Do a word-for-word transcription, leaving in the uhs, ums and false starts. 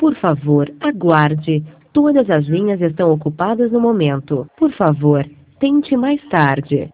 Por favor, aguarde. Todas as linhas estão ocupadas no momento. Por favor, tente mais tarde.